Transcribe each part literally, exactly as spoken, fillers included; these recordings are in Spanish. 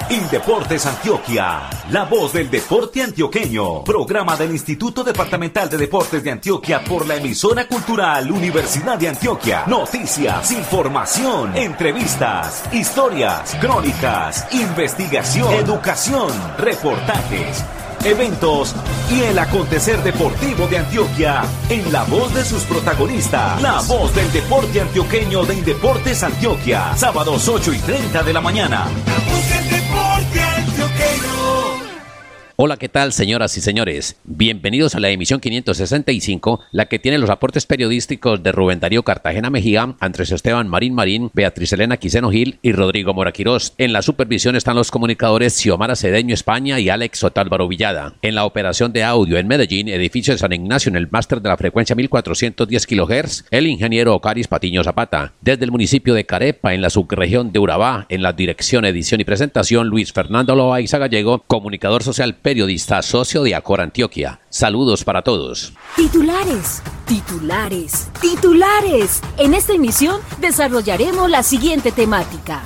Indeportes Antioquia, la voz del deporte antioqueño. Programa del Instituto Departamental de Deportes de Antioquia por la emisora cultural Universidad de Antioquia. Noticias, información, entrevistas, historias, crónicas, investigación, educación, reportajes, eventos y el acontecer deportivo de Antioquia en la voz de sus protagonistas. La voz del deporte antioqueño de Indeportes Antioquia. Sábados ocho y treinta de la mañana. La voz del deporte antioqueño. Hola, ¿qué tal, señoras y señores? Bienvenidos a la emisión quinientos sesenta y cinco, la que tiene los aportes periodísticos de Rubén Darío Cartagena Mejía, Andrés Esteban Marín Marín, Beatriz Elena Quiseno Gil y Rodrigo Mora Quirós. En la supervisión están los comunicadores Xiomara Cedeño España y Alex Otálvaro Villada. En la operación de audio en Medellín, edificio de San Ignacio en el máster de la frecuencia mil cuatrocientos diez kilohertz, el ingeniero Ocaris Patiño Zapata. Desde el municipio de Carepa, en la subregión de Urabá, en la dirección, edición y presentación, Luis Fernando Loaiza Gallego, comunicador social, periodista, socio de Acor Antioquia. Saludos para todos. Titulares, titulares, titulares. En esta emisión desarrollaremos la siguiente temática.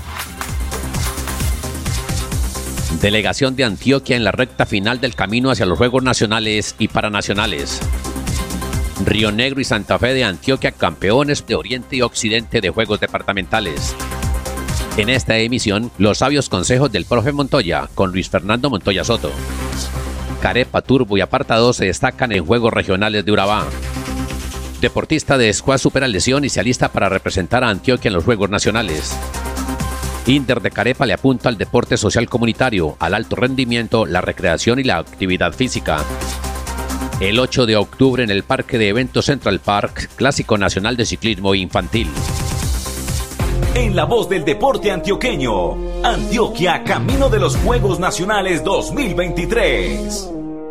Delegación de Antioquia en la recta final del camino hacia los Juegos Nacionales y Paranacionales. Río Negro y Santa Fe de Antioquia, campeones de Oriente y Occidente de Juegos Departamentales. En esta emisión, los sabios consejos del profe Montoya, con Luis Fernando Montoya Soto. Carepa, Turbo y Apartado se destacan en Juegos Regionales de Urabá. Deportista de Escuá supera lesión y se alista para representar a Antioquia en los Juegos Nacionales. Inter de Carepa le apunta al deporte social comunitario, al alto rendimiento, la recreación y la actividad física. El ocho de octubre en el Parque de Eventos Central Park, Clásico Nacional de Ciclismo Infantil. En la voz del deporte antioqueño, Antioquia, camino de los Juegos Nacionales dos mil veintitrés.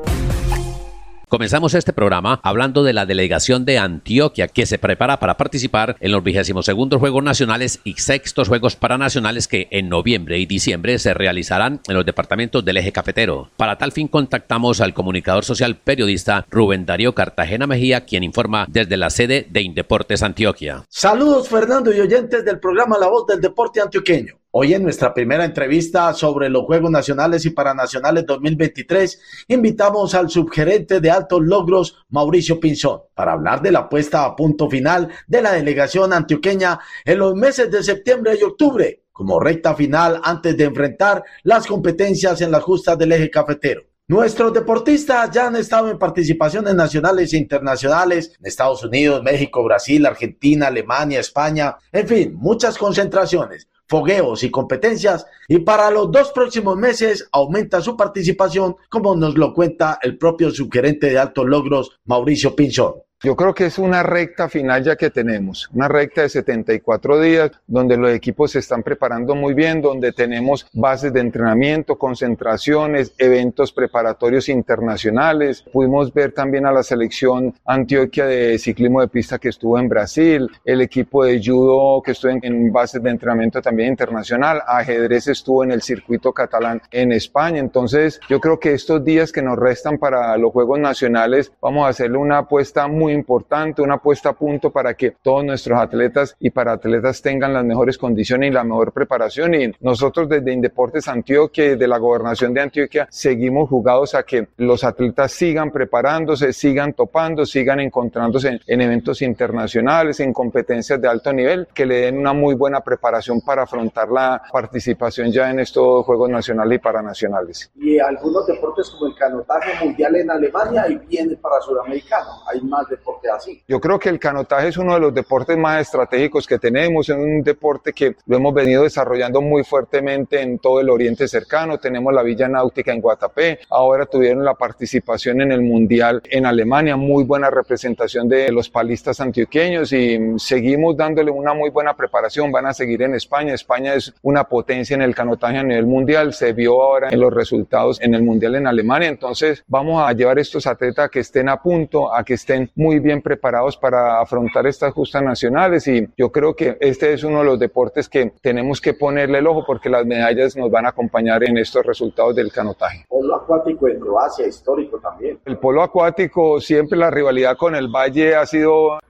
Comenzamos este programa hablando de la delegación de Antioquia que se prepara para participar en los vigésimos segundos Juegos Nacionales y sextos Juegos Paranacionales que en noviembre y diciembre se realizarán en los departamentos del eje cafetero. Para tal fin contactamos al comunicador social periodista Rubén Darío Cartagena Mejía, quien informa desde la sede de Indeportes Antioquia. Saludos, Fernando, y oyentes del programa La Voz del Deporte Antioqueño. Hoy en nuestra primera entrevista sobre los Juegos Nacionales y Paranacionales dos mil veintitrés, invitamos al subgerente de Altos Logros, Mauricio Pinzón, para hablar de la puesta a punto final de la delegación antioqueña en los meses de septiembre y octubre, como recta final antes de enfrentar las competencias en las justas del eje cafetero. Nuestros deportistas ya han estado en participaciones nacionales e internacionales en Estados Unidos, México, Brasil, Argentina, Alemania, España, en fin, muchas concentraciones, fogueos y competencias, y para los dos próximos meses aumenta su participación, como nos lo cuenta el propio subgerente de Altos Logros, Mauricio Pinzón. Yo creo que es una recta final ya que tenemos, una recta de setenta y cuatro días donde los equipos se están preparando muy bien, donde tenemos bases de entrenamiento, concentraciones, eventos preparatorios internacionales. Pudimos ver también a la selección Antioquia de ciclismo de pista que estuvo en Brasil, el equipo de judo que estuvo en, en bases de entrenamiento también internacional, ajedrez estuvo en el circuito catalán en España. Entonces yo creo que estos días que nos restan para los Juegos Nacionales vamos a hacerle una apuesta muy importante, una puesta a punto para que todos nuestros atletas y paraatletas tengan las mejores condiciones y la mejor preparación, y nosotros desde Indeportes Antioquia y de la Gobernación de Antioquia seguimos jugados a que los atletas sigan preparándose, sigan topando, sigan encontrándose en, en eventos internacionales, en competencias de alto nivel, que le den una muy buena preparación para afrontar la participación ya en estos Juegos Nacionales y Paranacionales. Y algunos deportes como el canotaje mundial en Alemania y viene para Sudamericano, hay más de deporte así. Yo creo que el canotaje es uno de los deportes más estratégicos que tenemos, es un deporte que lo hemos venido desarrollando muy fuertemente en todo el oriente cercano. Tenemos la Villa Náutica en Guatapé, ahora tuvieron la participación en el Mundial en Alemania, muy buena representación de los palistas antioqueños, y seguimos dándole una muy buena preparación. Van a seguir en España, España es una potencia en el canotaje a nivel mundial, se vio ahora en los resultados en el Mundial en Alemania. Entonces vamos a llevar estos atletas a que estén a punto, a que estén muy bien preparados para afrontar estas justas nacionales, y yo creo que este es uno de los deportes que tenemos que ponerle el ojo porque las medallas nos van a acompañar en estos resultados del canotaje. Polo acuático en Croacia, histórico también. El polo acuático, siempre la rivalidad con el Valle ha sido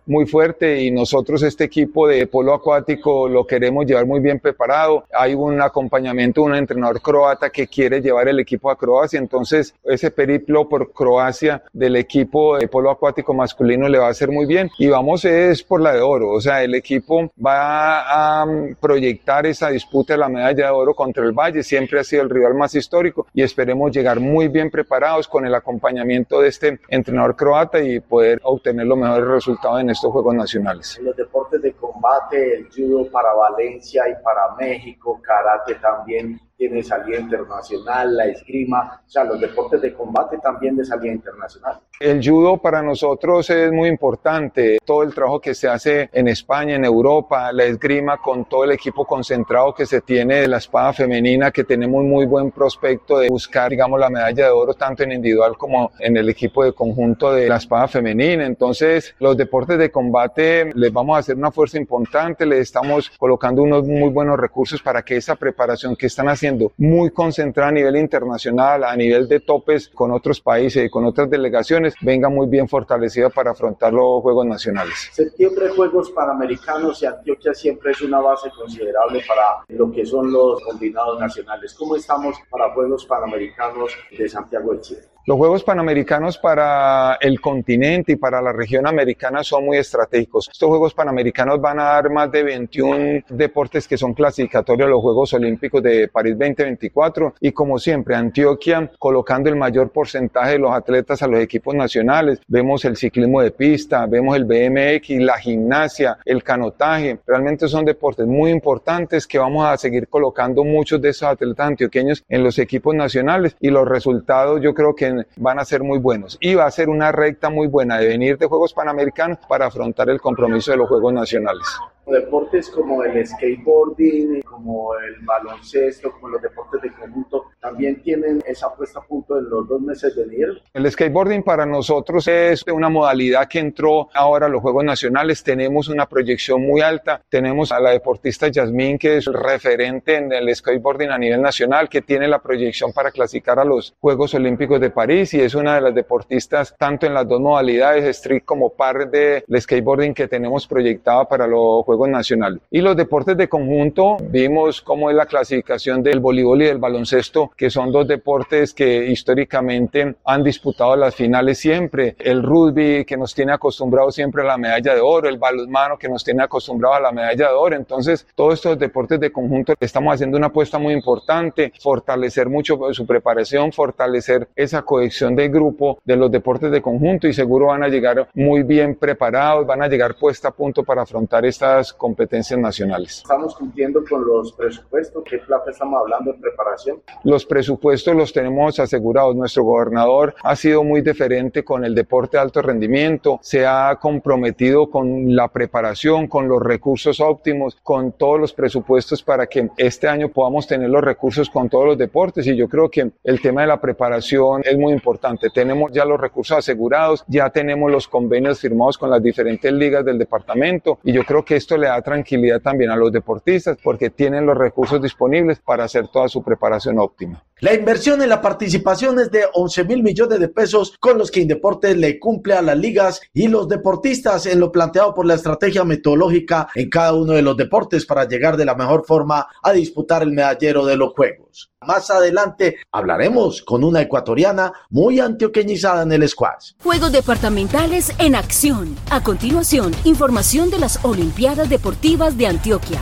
muy fuerte y nosotros este equipo de polo acuático lo queremos llevar muy bien preparado. Hay un acompañamiento de un entrenador croata que quiere llevar el equipo a Croacia, entonces ese periplo por Croacia del equipo de polo acuático masculino le va a hacer muy bien y vamos es por la de oro, o sea, el equipo va a proyectar esa disputa de la medalla de oro contra el Valle, siempre ha sido el rival más histórico y esperemos llegar muy bien preparados con el acompañamiento de este entrenador croata y poder obtener los mejores resultados en estos Juegos Nacionales. En los deportes de combate, el judo para Valencia y para México, karate también tiene salida internacional, la esgrima, o sea, los deportes de combate también de salida internacional. El judo para nosotros es muy importante, todo el trabajo que se hace en España, en Europa, la esgrima con todo el equipo concentrado que se tiene de la espada femenina, que tenemos muy buen prospecto de buscar, digamos, la medalla de oro tanto en individual como en el equipo de conjunto de la espada femenina. Entonces, los deportes de combate les vamos a hacer una fuerza importante, les estamos colocando unos muy buenos recursos para que esa preparación que están haciendo muy concentrada a nivel internacional, a nivel de topes con otros países y con otras delegaciones, venga muy bien fortalecida para afrontar los Juegos Nacionales. Septiembre, Juegos Panamericanos, y Antioquia siempre es una base considerable para lo que son los combinados nacionales. ¿Cómo estamos para Juegos Panamericanos de Santiago de Chile? Los Juegos Panamericanos para el continente y para la región americana son muy estratégicos. Estos Juegos Panamericanos van a dar más de veintiún deportes que son clasificatorios a los Juegos Olímpicos de París veinte veinticuatro y como siempre Antioquia colocando el mayor porcentaje de los atletas a los equipos nacionales. Vemos el ciclismo de pista, vemos el B M X, la gimnasia, el canotaje. Realmente son deportes muy importantes que vamos a seguir colocando muchos de esos atletas antioqueños en los equipos nacionales y los resultados yo creo que van a ser muy buenos y va a ser una recta muy buena de venir de Juegos Panamericanos para afrontar el compromiso de los Juegos Nacionales. Deportes como el skateboarding, como el baloncesto, como los deportes de conjunto, también tienen esa puesta a punto en los dos meses de nivel. El skateboarding para nosotros es una modalidad que entró ahora a los Juegos Nacionales. Tenemos una proyección muy alta. Tenemos a la deportista Yasmín, que es referente en el skateboarding a nivel nacional, que tiene la proyección para clasificar a los Juegos Olímpicos de París y es una de las deportistas tanto en las dos modalidades, street como par del skateboarding que tenemos proyectada para los Juegos Nacional. Y los deportes de conjunto, vimos cómo es la clasificación del voleibol y del baloncesto, que son dos deportes que históricamente han disputado las finales siempre. El rugby, que nos tiene acostumbrados siempre a la medalla de oro, el balonmano, que nos tiene acostumbrados a la medalla de oro. Entonces, todos estos deportes de conjunto estamos haciendo una apuesta muy importante, fortalecer mucho su preparación, fortalecer esa cohesión del grupo de los deportes de conjunto y seguro van a llegar muy bien preparados, van a llegar puesta a punto para afrontar estas competencias nacionales. ¿Estamos cumpliendo con los presupuestos? ¿Qué plata estamos hablando en preparación? Los presupuestos los tenemos asegurados. Nuestro gobernador ha sido muy deferente con el deporte de alto rendimiento, se ha comprometido con la preparación, con los recursos óptimos, con todos los presupuestos para que este año podamos tener los recursos con todos los deportes y yo creo que el tema de la preparación es muy importante. Tenemos ya los recursos asegurados, ya tenemos los convenios firmados con las diferentes ligas del departamento y yo creo que esto le da tranquilidad también a los deportistas porque tienen los recursos disponibles para hacer toda su preparación óptima. La inversión en la participación es de once mil millones de pesos con los que Indeportes le cumple a las ligas y los deportistas en lo planteado por la estrategia metodológica en cada uno de los deportes para llegar de la mejor forma a disputar el medallero de los Juegos. Más adelante hablaremos con una ecuatoriana muy antioqueñizada en el squash. Juegos departamentales en acción. A continuación, información de las Olimpiadas Deportivas de Antioquia.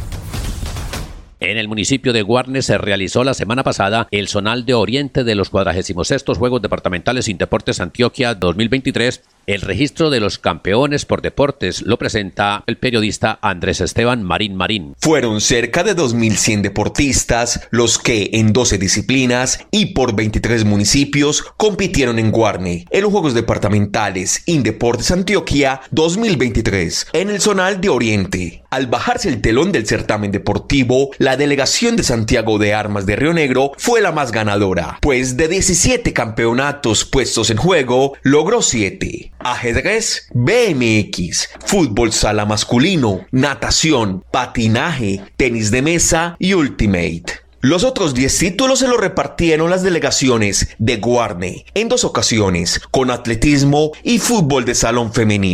En el municipio de Guarnes se realizó la semana pasada el zonal de oriente de los cuadragésimos sextos Juegos Departamentales Indeportes Antioquia dos mil veintitrés. El registro de los campeones por deportes lo presenta el periodista Andrés Esteban Marín Marín. Fueron cerca de dos mil cien deportistas los que en doce disciplinas y por veintitrés municipios compitieron en Guarne en los Juegos Departamentales Indeportes Antioquia dos mil veintitrés en el zonal de Oriente. Al bajarse el telón del certamen deportivo, la delegación de Santiago de Armas de Río Negro fue la más ganadora, pues de diecisiete campeonatos puestos en juego, logró siete. Ajedrez, B M X, fútbol sala masculino, natación, patinaje, tenis de mesa y ultimate. Los otros diez títulos se los repartieron las delegaciones de Guarne en dos ocasiones, con atletismo y fútbol de salón femenino.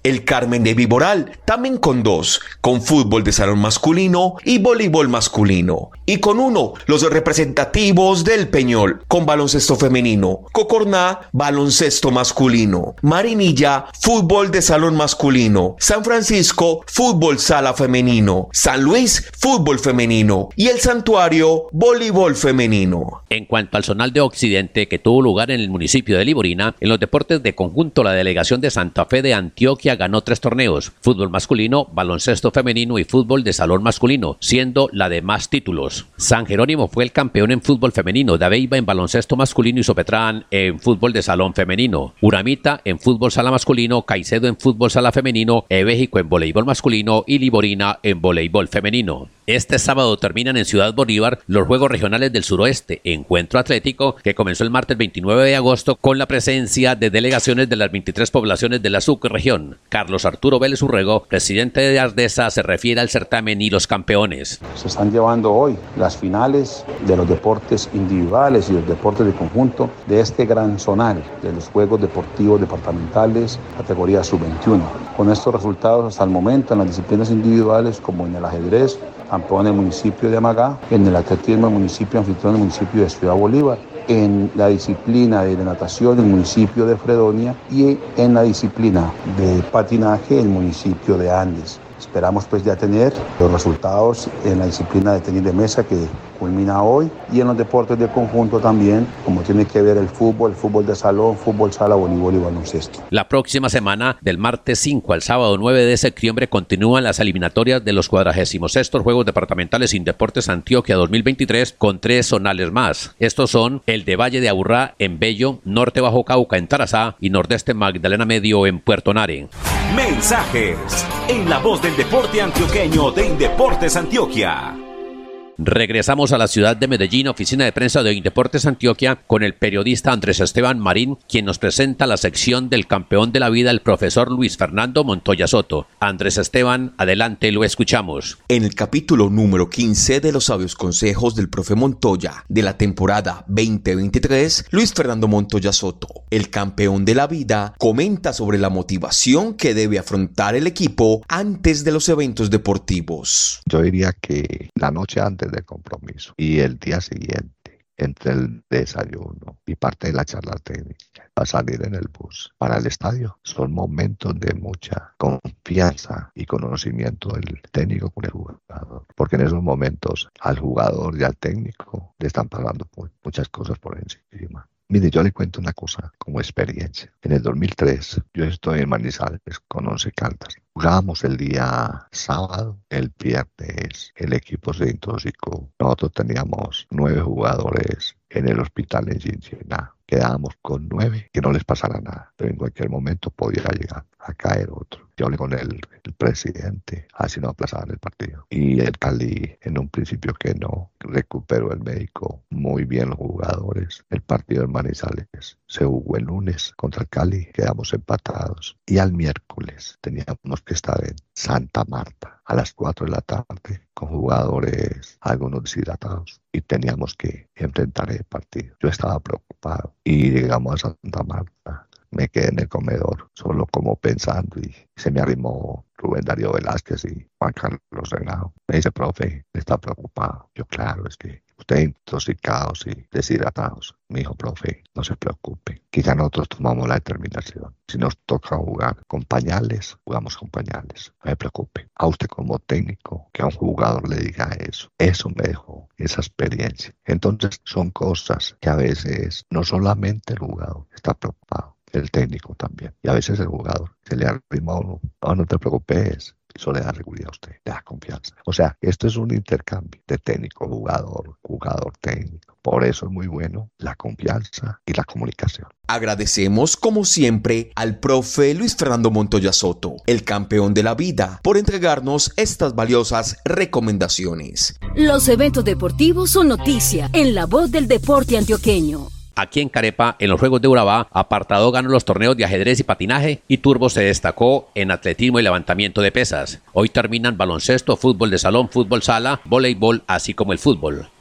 el Carmen de Viboral, también con dos, con fútbol de salón masculino y voleibol masculino, y con uno, los representativos del Peñol, con baloncesto femenino, Cocorná, baloncesto masculino, Marinilla, fútbol de salón masculino, San Francisco, fútbol sala femenino, San Luis, fútbol femenino, y el Santuario, voleibol femenino. En cuanto al zonal de Occidente que tuvo lugar en el municipio de Liborina, en los deportes de conjunto la delegación de Santa Fe de Antioquia ganó tres torneos, fútbol masculino, baloncesto femenino y fútbol de salón masculino, siendo la de más títulos. San Jerónimo fue el campeón en fútbol femenino, Dabeiba en baloncesto masculino y Sopetrán en fútbol de salón femenino, Uramita en fútbol sala masculino, Caicedo en fútbol sala femenino, Ebéjico en voleibol masculino y Liborina en voleibol femenino. Este sábado terminan en Ciudad Bolívar los Juegos Regionales del Suroeste, encuentro atlético que comenzó el martes veintinueve de agosto con la presencia de delegaciones de las veintitrés poblaciones de la subregión. Carlos Arturo Vélez Urrego, presidente de Ardesa, se refiere al certamen y los campeones. Se están llevando hoy las finales de los deportes individuales y los deportes de conjunto de este gran zonal de los Juegos Deportivos Departamentales categoría sub veintiuno. Con estos resultados hasta el momento en las disciplinas individuales como en el ajedrez, campeón del municipio de Amagá, en el atletismo el municipio anfitrión del municipio de Ciudad Bolívar, en la disciplina de natación el municipio de Fredonia y en la disciplina de patinaje el municipio de Andes. Esperamos pues ya tener los resultados en la disciplina de tenis de mesa que culmina hoy y en los deportes de conjunto también, como tiene que ver el fútbol, el fútbol de salón, fútbol sala, voleibol y baloncesto. La próxima semana, del martes cinco al sábado nueve de septiembre, continúan las eliminatorias de los cuadragésimos sextos Juegos Departamentales Indeportes Antioquia dos mil veintitrés con tres zonales más. Estos son el de Valle de Aburrá en Bello, Norte Bajo Cauca en Tarazá y Nordeste Magdalena Medio en Puerto Nare. Mensajes en la voz del deporte antioqueño de Indeportes Antioquia. Regresamos a la ciudad de Medellín, oficina de prensa de Indeportes Antioquia, con el periodista Andrés Esteban Marín, quien nos presenta la sección del campeón de la vida, el profesor Luis Fernando Montoya Soto. Andrés Esteban, adelante, lo escuchamos. En el capítulo número quince de los sabios consejos del profe Montoya de la temporada veinte veintitrés, Luis Fernando Montoya Soto, el campeón de la vida, comenta sobre la motivación que debe afrontar el equipo antes de los eventos deportivos. Yo diría que la noche antes del compromiso y el día siguiente, entre el desayuno y parte de la charla técnica, a salir en el bus para el estadio, son momentos de mucha confianza y conocimiento del técnico con el jugador, porque en esos momentos al jugador y al técnico le están pasando muchas cosas por encima. Mire, yo le cuento una cosa como experiencia. En el dos mil tres, yo estoy en Manizales con Once Caldas. Jugábamos el día sábado, el viernes el equipo se intoxicó. Nosotros teníamos nueve jugadores en el hospital en Cincinnati. Quedábamos con nueve, que no les pasara nada, pero en cualquier momento podía llegar a caer otro. Yo hablé con el, el presidente, así no aplazaban el partido. Y el Cali, en un principio que no, recuperó el médico muy bien los jugadores. El partido en Manizales se jugó el lunes contra el Cali, quedamos empatados. Y al miércoles teníamos que estar en Santa Marta a las cuatro de la tarde con jugadores, algunos deshidratados, y teníamos que enfrentar el partido. Yo estaba preocupado y llegamos a Santa Marta. Me quedé en el comedor, solo como pensando, y se me arrimó Rubén Darío Velázquez y Juan Carlos Renao. Me dice, profe, ¿está preocupado? Yo, claro, es que ustedes intoxicados y deshidratados. Me dijo, profe, no se preocupe, que ya nosotros tomamos la determinación. Si nos toca jugar con pañales, jugamos con pañales. No se preocupe. A usted como técnico, que a un jugador le diga eso, eso me dejó esa experiencia. Entonces son cosas que a veces no solamente el jugador está preocupado, el técnico también. Y a veces el jugador se le arrima a uno, no, no te preocupes, eso le da seguridad a usted, le da confianza. O sea, esto es un intercambio de técnico, jugador, jugador, técnico. Por eso es muy bueno la confianza y la comunicación. Agradecemos, como siempre, al profe Luis Fernando Montoya Soto, el campeón de la vida, por entregarnos estas valiosas recomendaciones. Los eventos deportivos son noticia en la voz del deporte antioqueño. Aquí en Carepa, en los Juegos de Urabá, Apartado ganó los torneos de ajedrez y patinaje y Turbo se destacó en atletismo y levantamiento de pesas. Hoy terminan baloncesto, fútbol de salón, fútbol sala, voleibol, así como el fútbol.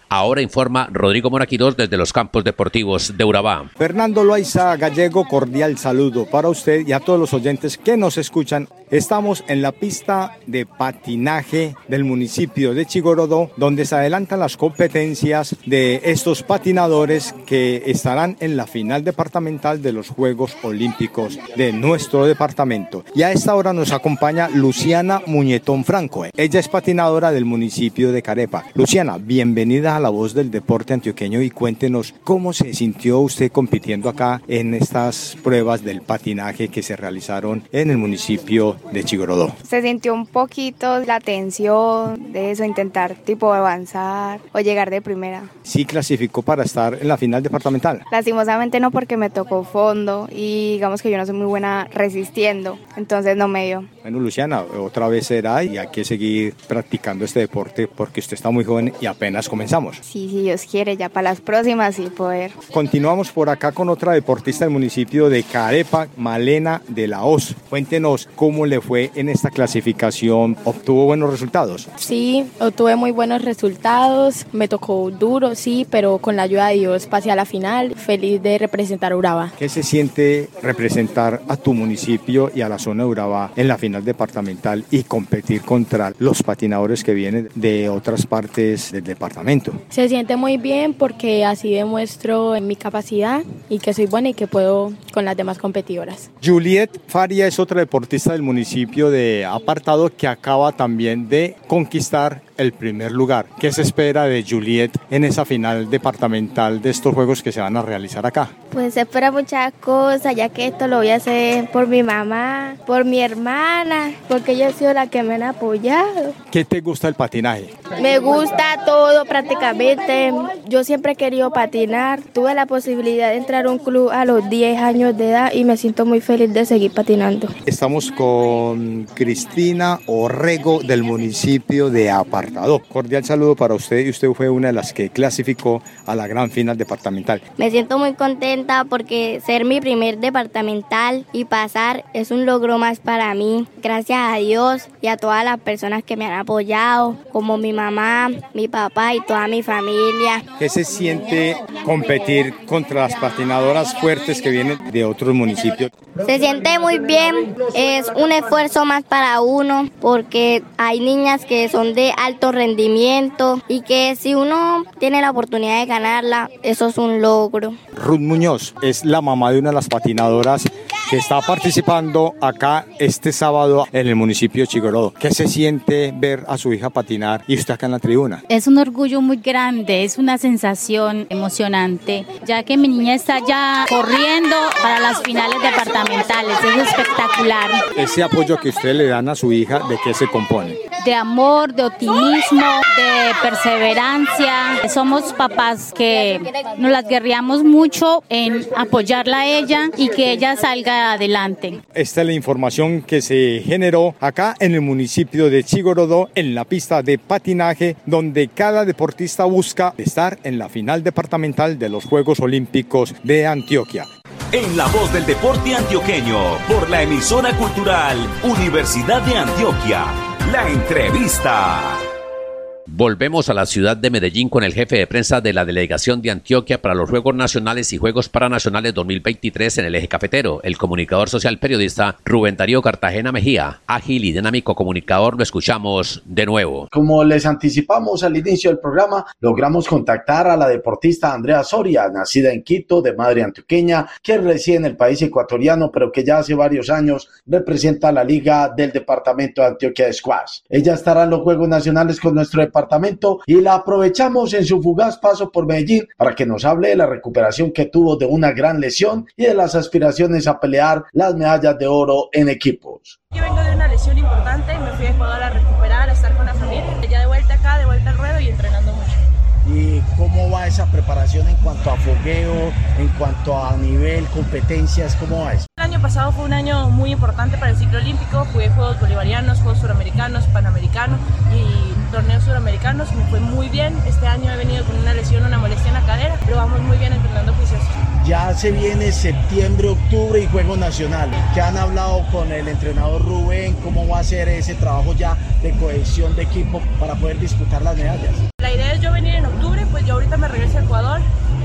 Ahora informa Rodrigo Moraquirós desde los campos deportivos de Urabá. Fernando Loaiza Gallego, cordial saludo para usted y a todos los oyentes que nos escuchan. Estamos en la pista de patinaje del municipio de Chigorodó, donde se adelantan las competencias de estos patinadores que estarán en la final departamental de los Juegos Olímpicos de nuestro departamento. Y a esta hora nos acompaña Luciana Muñetón Franco. Ella es patinadora del municipio de Carepa. Luciana, bienvenida a La Voz del Deporte Antioqueño y cuéntenos cómo se sintió usted compitiendo acá en estas pruebas del patinaje que se realizaron en el municipio de Chigorodó. Se sintió un poquito la tensión de eso, intentar tipo avanzar o llegar de primera. ¿Sí clasificó para estar en la final departamental? Lastimosamente no, porque me tocó fondo y digamos que yo no soy muy buena resistiendo, entonces no me dio. Bueno, Luciana, otra vez será y hay que seguir practicando este deporte porque usted está muy joven y apenas comenzamos. Sí, si Dios quiere, ya para las próximas y poder. Continuamos por acá con otra deportista del municipio de Carepa, Malena de la Hoz. Cuéntenos cómo le fue en esta clasificación. ¿Obtuvo buenos resultados? Sí, obtuve muy buenos resultados. Me tocó duro, sí, pero con la ayuda de Dios pasé a la final. Feliz de representar a Urabá. ¿Qué se siente representar a tu municipio y a la zona de Urabá en la final departamental y competir contra los patinadores que vienen de otras partes del departamento? Se siente muy bien porque así demuestro mi capacidad y que soy buena y que puedo con las demás competidoras. Juliet Faria es otra deportista del municipio de Apartado que acaba también de conquistar el primer lugar. ¿Qué se espera de Juliet en esa final departamental de estos juegos que se van a realizar acá? Pues se espera muchas cosas, ya que esto lo voy a hacer por mi mamá, por mi hermana, porque ella ha sido la que me han apoyado. ¿Qué te gusta el patinaje? Me gusta todo prácticamente. Yo siempre he querido patinar. Tuve la posibilidad de entrar a un club a los diez años de edad y me siento muy feliz de seguir patinando. Estamos con Cristina Orrego del municipio de Apartado. Cordial saludo para usted y usted fue una de las que clasificó a la gran final departamental. Me siento muy contenta porque ser mi primer departamental y pasar es un logro más para mí. Gracias a Dios y a todas las personas que me han apoyado, como mi mamá, mi papá y toda mi familia. ¿Qué se siente competir contra las patinadoras fuertes que vienen de otros municipios? Se siente muy bien, es un esfuerzo más para uno porque hay niñas que son de alto rendimiento y que si uno tiene la oportunidad de ganarla, eso es un logro. Ruth Muñoz es la mamá de una de las patinadoras que está participando acá este sábado en el municipio de Chigorodó. ¿Qué se siente ver a su hija patinar y usted acá en la tribuna? Es un orgullo muy grande, es una sensación emocionante, ya que mi niña está ya corriendo para las finales departamentales. Es espectacular. Ese apoyo que ustedes le dan a su hija, ¿de qué se compone? De amor, de optimismo, de perseverancia. Somos papás que nos las guerreamos mucho en apoyarla a ella y que ella salga adelante. Esta es la información que se generó acá en el municipio de Chigorodó, en la pista de patinaje, donde cada deportista busca estar en la final departamental de los Juegos Olímpicos de Antioquia. En La Voz del Deporte Antioqueño, por la emisora cultural Universidad de Antioquia, la entrevista. Volvemos a la ciudad de Medellín con el jefe de prensa de la Delegación de Antioquia para los Juegos Nacionales y Juegos Paranacionales dos mil veintitrés en el eje cafetero, el comunicador social periodista Rubén Darío Cartagena Mejía. Ágil y dinámico comunicador, lo escuchamos de nuevo. Como les anticipamos al inicio del programa, logramos contactar a la deportista Andrea Soria, nacida en Quito, de madre antioqueña, que reside en el país ecuatoriano, pero que ya hace varios años representa a la Liga del Departamento de Antioquia de Squash. Ella estará en los Juegos Nacionales con nuestro departamento y la aprovechamos en su fugaz paso por Medellín para que nos hable de la recuperación que tuvo de una gran lesión y de las aspiraciones a pelear las medallas de oro en equipos. Yo vengo de una lesión importante, me fui a Ecuador a recuperar, a estar con la familia, ya de vuelta acá, de vuelta al ruedo y entrenando mucho. ¿Y cómo va esa preparación en cuanto a fogueo, en cuanto a nivel, competencias, cómo va eso? El año pasado fue un año muy importante para el ciclo olímpico, jugué Juegos Bolivarianos, Juegos Suramericanos, Panamericanos y torneos suramericanos, me fue muy bien. Este año he venido con una lesión, una molestia en la cadera, pero vamos muy bien entrenando juiciosos. Ya se viene septiembre, octubre y Juegos Nacionales. ¿Qué han hablado con el entrenador Rubén? ¿Cómo va a ser ese trabajo ya de cohesión de equipo para poder disputar las medallas? La idea es yo venir en octubre, pues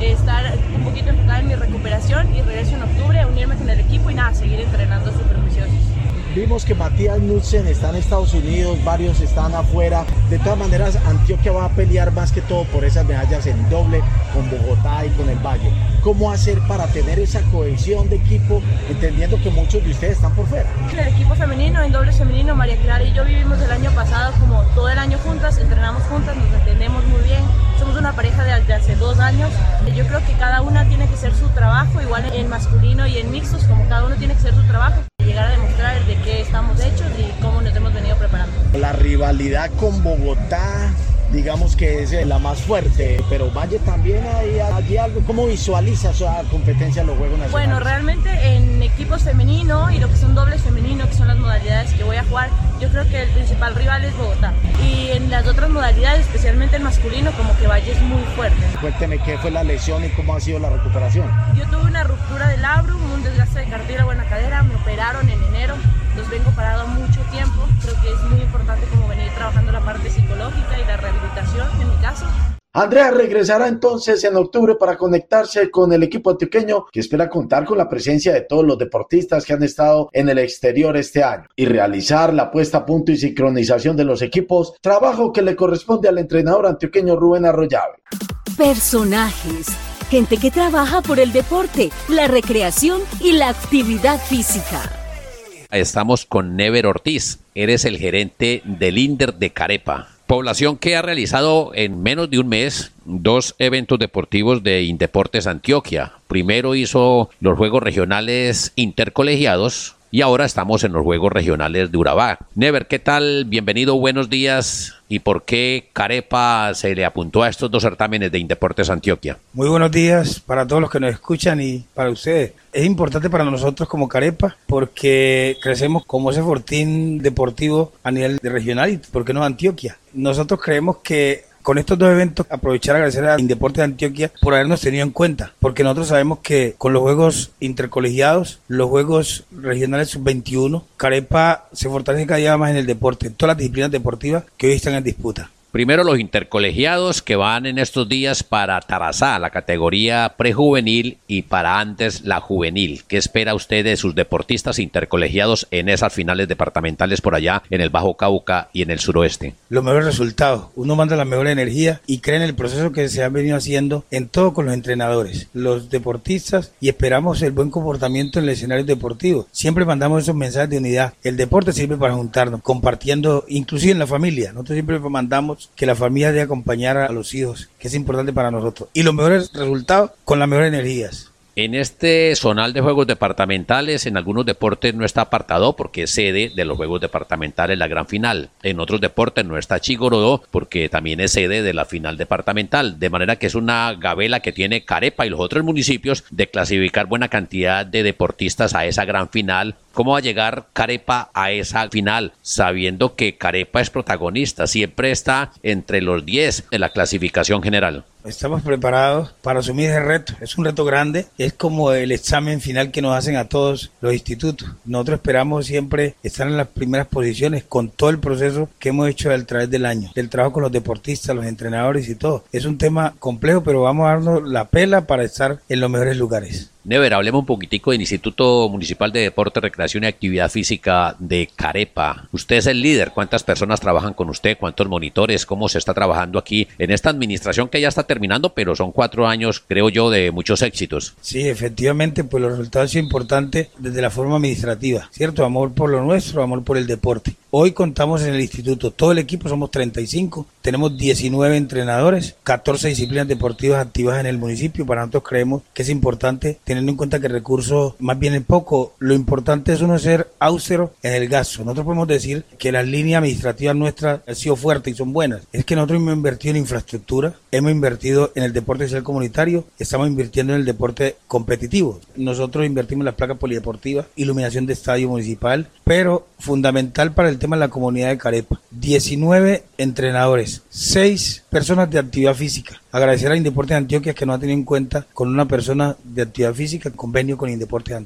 estar un poquito enfocada en mi recuperación y regreso en octubre, unirme con el equipo y nada, seguir entrenando súper juiciosos. Vimos que Matías Knudsen está en Estados Unidos, varios están afuera. De todas maneras, Antioquia va a pelear más que todo por esas medallas en doble con Bogotá y con el Valle. ¿Cómo hacer para tener esa cohesión de equipo, entendiendo que muchos de ustedes están por fuera? En el equipo femenino, en doble femenino, María Clara y yo vivimos el año pasado como todo el año juntas, entrenamos juntas, nos entendemos muy bien. Somos una pareja de, de hace dos años. Yo creo que cada una tiene que hacer su trabajo, igual en masculino y en mixtos, como cada uno tiene que hacer su trabajo. Llegar a demostrar de qué estamos hechos y cómo nos hemos venido preparando. La rivalidad con Bogotá, digamos que es la más fuerte, pero Valle también hay allí algo. ¿Cómo visualizas esa competencia en los Juegos Nacionales? Bueno, realmente en equipos femenino y lo que son dobles femenino, que son las modalidades que voy a jugar, yo creo que el principal rival es Bogotá. Y en las otras modalidades, especialmente en masculino, como que Valle es muy fuerte. Cuénteme qué fue la lesión y cómo ha sido la recuperación. Yo tuve una ruptura del labrum, un desgaste de cartílago en la cadera, me operaron en enero, los vengo parado mucho tiempo. Creo que es muy importante como venir trabajando la parte psicológica y la rehabilitación en mi caso. Andrea regresará entonces en octubre para conectarse con el equipo antioqueño, que espera contar con la presencia de todos los deportistas que han estado en el exterior este año y realizar la puesta a punto y sincronización de los equipos, trabajo que le corresponde al entrenador antioqueño Rubén Arroyave. Personajes, gente que trabaja por el deporte, la recreación y la actividad física. Estamos con Never Ortiz, eres el gerente del INDER de Carepa. Población que ha realizado en menos de un mes dos eventos deportivos de Indeportes Antioquia. Primero hizo los Juegos Regionales Intercolegiados y ahora estamos en los Juegos Regionales de Urabá. Never, ¿qué tal? Bienvenido, buenos días. ¿Y por qué Carepa se le apuntó a estos dos certámenes de Indeportes Antioquia? Muy buenos días para todos los que nos escuchan y para ustedes. Es importante para nosotros como Carepa porque crecemos como ese fortín deportivo a nivel de regional y ¿por qué no Antioquia? Nosotros creemos que con estos dos eventos aprovechar a agradecer a Indeportes de Antioquia por habernos tenido en cuenta, porque nosotros sabemos que con los Juegos Intercolegiados, los Juegos Regionales sub veintiuno, Carepa se fortalece cada día más en el deporte, en todas las disciplinas deportivas que hoy están en disputa. Primero los intercolegiados que van en estos días para Tarazá, la categoría prejuvenil, y para antes la juvenil. ¿Qué espera usted de sus deportistas intercolegiados en esas finales departamentales por allá en el Bajo Cauca y en el suroeste? Los mejores resultados, uno manda la mejor energía y cree en el proceso que se ha venido haciendo en todo con los entrenadores, los deportistas, y esperamos el buen comportamiento en el escenario deportivo. Siempre mandamos esos mensajes de unidad. El deporte sirve para juntarnos, compartiendo, inclusive en la familia. Nosotros siempre mandamos que la familia debe acompañar a los hijos, que es importante para nosotros. Y los mejores resultados con las mejores energías. En este zonal de juegos departamentales, en algunos deportes no está apartado porque es sede de los juegos departamentales la gran final. En otros deportes no está Chigorodó porque también es sede de la final departamental. De manera que es una gabela que tiene Carepa y los otros municipios de clasificar buena cantidad de deportistas a esa gran final. ¿Cómo va a llegar Carepa a esa final? Sabiendo que Carepa es protagonista, siempre está entre los diez en la clasificación general. Estamos preparados para asumir ese reto. Es un reto grande, es como el examen final que nos hacen a todos los institutos. Nosotros esperamos siempre estar en las primeras posiciones con todo el proceso que hemos hecho a través del año, del trabajo con los deportistas, los entrenadores y todo. Es un tema complejo, pero vamos a darnos la pela para estar en los mejores lugares. Never, hablemos un poquitico del Instituto Municipal de Deporte, Recreación y Actividad Física de Carepa. Usted es el líder. ¿Cuántas personas trabajan con usted? ¿Cuántos monitores? ¿Cómo se está trabajando aquí en esta administración que ya está terminando, pero son cuatro años, creo yo, de muchos éxitos? Sí, efectivamente, pues los resultados son importantes desde la forma administrativa, ¿cierto? Amor por lo nuestro, amor por el deporte. Hoy contamos en el instituto, todo el equipo somos treinta y cinco, tenemos diecinueve entrenadores, catorce disciplinas deportivas activas en el municipio. Para nosotros creemos que es importante, teniendo en cuenta que el recurso más bien es poco, lo importante es uno ser austero en el gasto. Nosotros podemos decir que las líneas administrativas nuestras han sido fuertes y son buenas. Es que nosotros hemos invertido en infraestructura, hemos invertido en el deporte social comunitario, estamos invirtiendo en el deporte competitivo. Nosotros invertimos en las placas polideportivas, iluminación de estadio municipal, pero fundamental para el tema de la comunidad de Carepa. diecinueve entrenadores, seis personas de actividad física. Agradecer a Indeportes de Antioquia que nos ha tenido en cuenta con una persona de actividad física en convenio con Indeportes de Antioquia.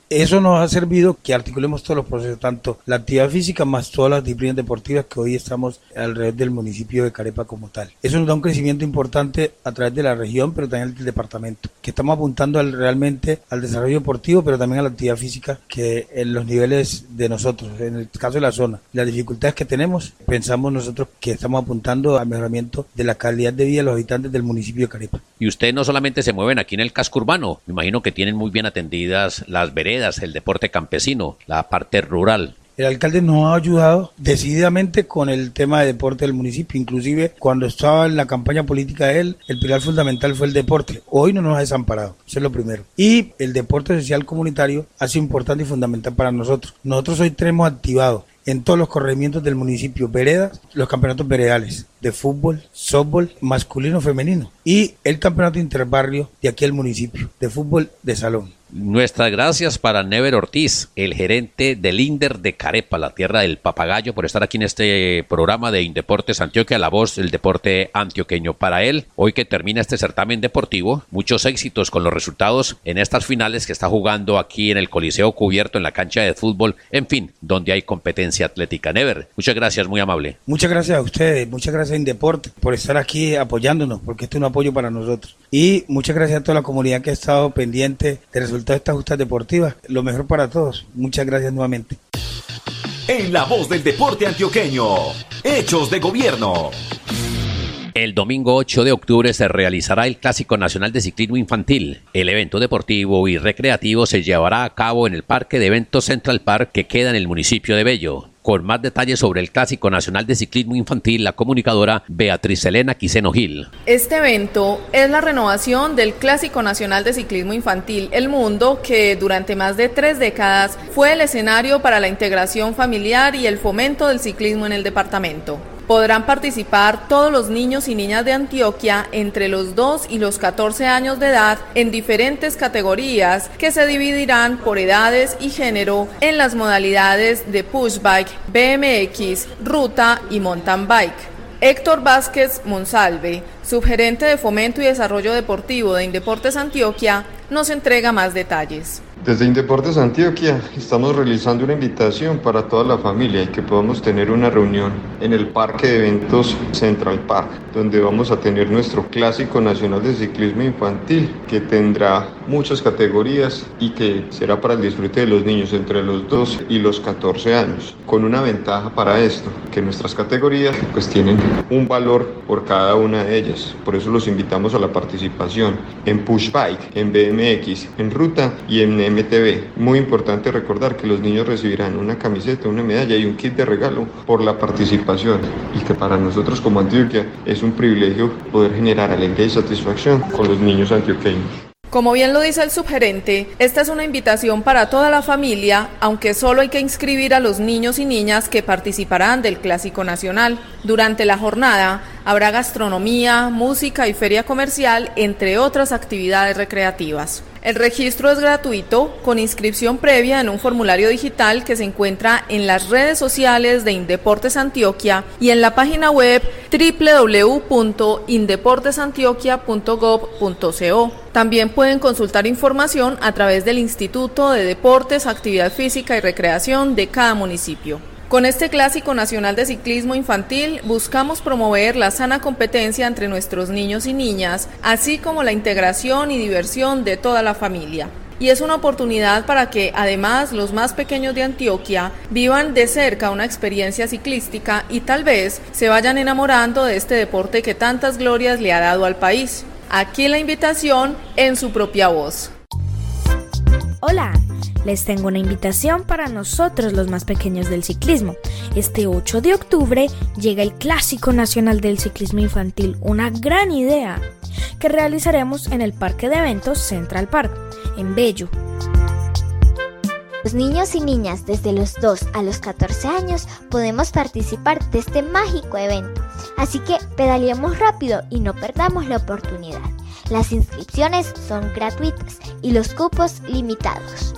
Eso nos ha servido que articulemos todos los procesos, tanto la actividad física más todas las disciplinas deportivas que hoy estamos alrededor del municipio de Carepa como tal. Eso nos da un crecimiento importante a través de la región, pero también del departamento, que estamos apuntando al, realmente al desarrollo deportivo, pero también a la actividad física, que en los niveles de nosotros, en el caso de la zona, las dificultades que tenemos, pensamos nosotros que estamos apuntando al mejoramiento de la calidad de vida de los habitantes del municipio de Carepa. Y ustedes no solamente se mueven aquí en el casco urbano, me imagino que tienen muy bien atendidas las veredas, el deporte campesino, la parte rural. El alcalde nos ha ayudado decididamente con el tema de deporte del municipio, inclusive cuando estaba en la campaña política de él, el pilar fundamental fue el deporte. Hoy no nos ha desamparado, eso es lo primero. Y el deporte social comunitario ha sido importante y fundamental para nosotros. Nosotros hoy tenemos activado en todos los corregimientos del municipio veredas, los campeonatos veredales de fútbol, softball, masculino, femenino y el campeonato interbarrio de aquí al municipio de fútbol de salón. Nuestras gracias para Never Ortiz, el gerente del INDER de Carepa, la tierra del papagayo, por estar aquí en este programa de Indeportes Antioquia, la voz del deporte antioqueño. Para él, hoy que termina este certamen deportivo, muchos éxitos con los resultados en estas finales que está jugando aquí en el Coliseo Cubierto, en la cancha de fútbol, en fin, donde hay competencia atlética. Never, muchas gracias, muy amable. Muchas gracias a ustedes, muchas gracias a Indeporte por estar aquí apoyándonos, porque este es un apoyo para nosotros. Y muchas gracias a toda la comunidad que ha estado pendiente de resultados de estas justas deportivas. Lo mejor para todos. Muchas gracias nuevamente. En la voz del deporte antioqueño, Hechos de Gobierno. El domingo ocho de octubre se realizará el Clásico Nacional de Ciclismo Infantil. El evento deportivo y recreativo se llevará a cabo en el Parque de Eventos Central Park, que queda en el municipio de Bello. Con más detalles sobre el Clásico Nacional de Ciclismo Infantil, la comunicadora Beatriz Elena Quiseno Gil. Este evento es la renovación del Clásico Nacional de Ciclismo Infantil El Mundo, que durante más de tres décadas fue el escenario para la integración familiar y el fomento del ciclismo en el departamento. Podrán participar todos los niños y niñas de Antioquia entre los dos y los catorce años de edad en diferentes categorías que se dividirán por edades y género en las modalidades de pushbike, B M X, ruta y mountain bike. Héctor Vázquez Monsalve, subgerente de Fomento y Desarrollo Deportivo de Indeportes Antioquia, nos entrega más detalles. Desde Indeportes Antioquia estamos realizando una invitación para toda la familia y que podamos tener una reunión en el Parque de Eventos Central Park, donde vamos a tener nuestro Clásico Nacional de Ciclismo Infantil, que tendrá muchas categorías y que será para el disfrute de los niños entre los dos y los catorce años, con una ventaja para esto, que nuestras categorías pues tienen un valor por cada una de ellas. Por eso los invitamos a la participación en push bike, en B M X, en ruta y en M T V. Muy importante recordar que los niños recibirán una camiseta, una medalla y un kit de regalo por la participación, y que para nosotros como Antioquia es un privilegio poder generar alegría y satisfacción con los niños antioqueños. Como bien lo dice el subgerente, esta es una invitación para toda la familia, aunque solo hay que inscribir a los niños y niñas que participarán del Clásico Nacional. Durante la jornada habrá gastronomía, música y feria comercial, entre otras actividades recreativas. El registro es gratuito, con inscripción previa en un formulario digital que se encuentra en las redes sociales de Indeportes Antioquia y en la página web doble u doble u doble u punto indeportes antioquia punto gob punto co. También pueden consultar información a través del Instituto de Deportes, Actividad Física y Recreación de cada municipio. Con este Clásico Nacional de Ciclismo Infantil buscamos promover la sana competencia entre nuestros niños y niñas, así como la integración y diversión de toda la familia. Y es una oportunidad para que, además, los más pequeños de Antioquia vivan de cerca una experiencia ciclística y tal vez se vayan enamorando de este deporte que tantas glorias le ha dado al país. Aquí la invitación en su propia voz. Hola. Les tengo una invitación para nosotros los más pequeños del ciclismo. Este ocho de octubre llega el Clásico Nacional del Ciclismo Infantil, una gran idea que realizaremos en el Parque de Eventos Central Park, en Bello. Los niños y niñas desde los dos a los catorce años podemos participar de este mágico evento, así que pedaleemos rápido y no perdamos la oportunidad. Las inscripciones son gratuitas y los cupos limitados.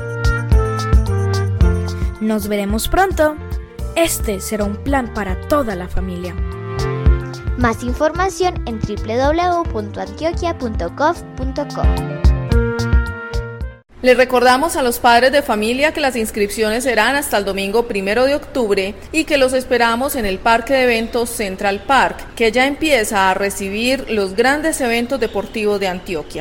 Nos veremos pronto. Este será un plan para toda la familia. Más información en doble u doble u doble u punto antioquia punto gov punto co. Les recordamos a los padres de familia que las inscripciones serán hasta el domingo primero de octubre y que los esperamos en el Parque de Eventos Central Park, que ya empieza a recibir los grandes eventos deportivos de Antioquia.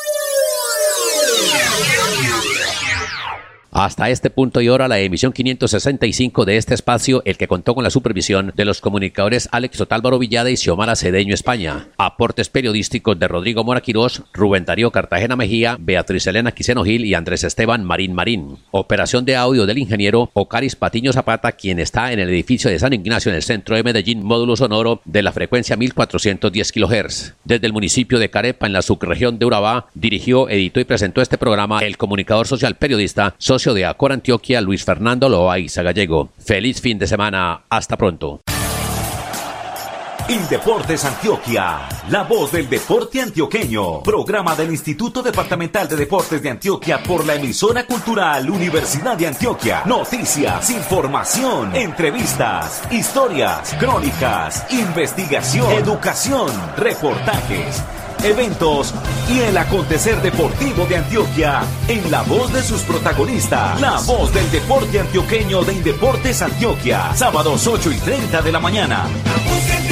Hasta este punto y hora la emisión quinientos sesenta y cinco de este espacio, el que contó con la supervisión de los comunicadores Alex Otálvaro Villada y Xiomara Cedeño España. Aportes periodísticos de Rodrigo Mora Quirós, Rubén Darío Cartagena Mejía, Beatriz Elena Quiseno Gil y Andrés Esteban Marín Marín. Operación de audio del ingeniero Ocaris Patiño Zapata, quien está en el edificio de San Ignacio en el centro de Medellín, módulo sonoro de la frecuencia mil cuatrocientos diez kilohertz. Desde el municipio de Carepa, en la subregión de Urabá, dirigió, editó y presentó este programa el comunicador social periodista, socio de Acor Antioquia, Luis Fernando Loaiza Gallego. Feliz fin de semana. Hasta pronto. Indeportes Antioquia, la voz del deporte antioqueño. Programa del Instituto Departamental de Deportes de Antioquia por la emisora cultural Universidad de Antioquia. Noticias, información, entrevistas, historias, crónicas, investigación, educación, reportajes, eventos y el acontecer deportivo de Antioquia en la voz de sus protagonistas. La voz del deporte antioqueño de Indeportes Antioquia. Sábados ocho y treinta de la mañana.